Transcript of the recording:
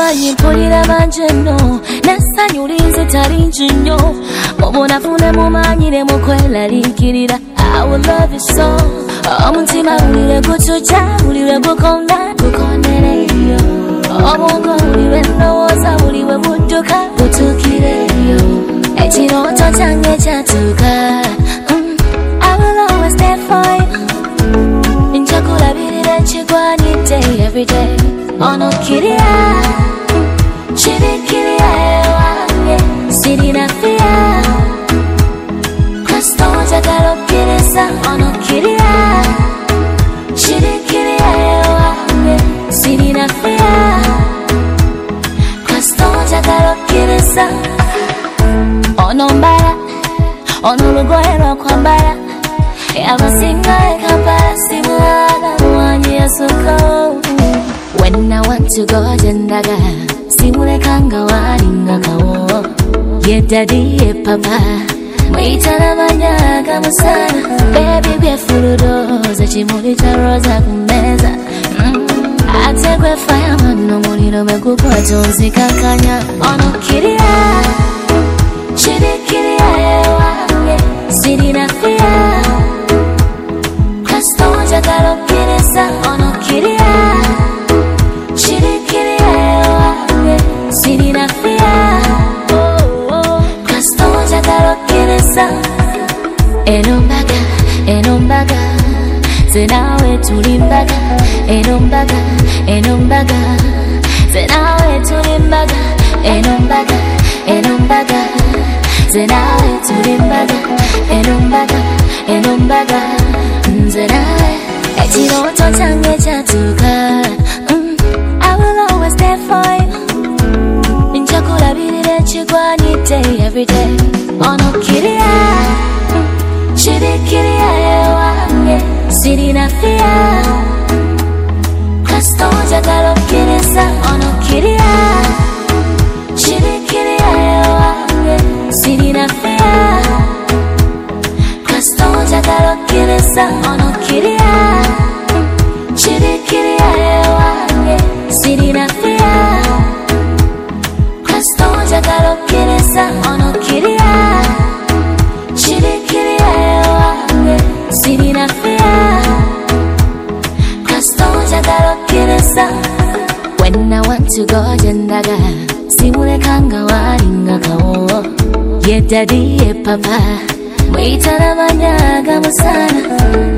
Omanyi mpulira manjeno Nasanyu linze talinjinyo Mubona fune mumanyire mukwelalinkirira I will love you so Omutima ulire gutuja ulire gukonda gukondereyo Obongo ulire ndowooza uliwe budduka butuukireyo Ekirooto kyange kyatuuka I will always stay for you Njakulabirira nkigwanidde every day Ono kiria Chiri kiria ewange Sirina fia Kristo njagala okkiriza Ono kiria Chiri kiria ewange Sirina fia Kristo njagala okkiriza Ono mbala Ono lugoye lw'okwambala Abasinga e Kampala simulaga wanyi yasuko When I want to go jendaga simulekanga walinga kawo Ye daddy ye papa Mwitana manyaga musana Baby byefuludoza chimuli cha roza kumeza Atekwe fireman no muliro megukwata onzikakanya Ono kiria Chiri kiria ewange Sirina fia Kristo njagala okkiriza Ono kiria Chiri kiria ewange Sirina fia Kristo njagala okkiriza Eno mbaga Ze nawe tuli mbaga Eno mbaga Ze nawe tuli mbaga Eno mbaga Ze nawe tuli mbaga Eno mbaga Nze nawe Ekirooto kyange kyatuuka I will always stay for you Njakulabirira ekigwanidde every day Ono kiria Chiri kiria ewange Sirina fia Kristo njagala okkiriza Ono kiria Chiri kiria ewange Sirina fia Kristo njagala okkiriza Ono kiria Chiri kiria ewange Sirina fia Kristo njagala okkiriza Ono kiria Chiri kiria ewange Sirina fia Kristo njagala okkiriza When I want to go jendaga simulekanga walinga kawo Ye daddy ye papa Mwitana manyaga musana